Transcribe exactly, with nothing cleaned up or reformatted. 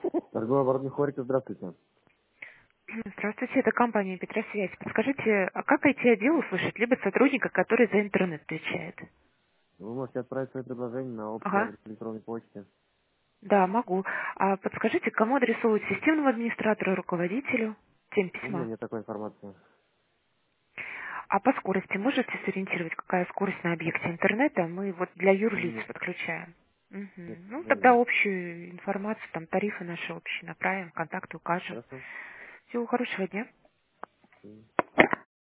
Торговый оборот Хорика, здравствуйте. Здравствуйте, это компания Петросвязь. Подскажите, а как I T-отдел услышать либо сотрудника, который за интернет отвечает? Вы можете отправить свои предложения на общий Ага, адрес электронной почты. да, могу. А подскажите, кому адресовывать системному администратору, руководителю, тем У меня письма? нет такой информации. А по скорости можете сориентировать, какая скорость на объекте интернета? Мы вот для юрлиц Нет, подключаем. нет, Мгм. к Ну, сожалению, тогда нет. общую информацию, там тарифы наши общие направим, контакты укажем. Хорошо. Всего хорошего дня. М.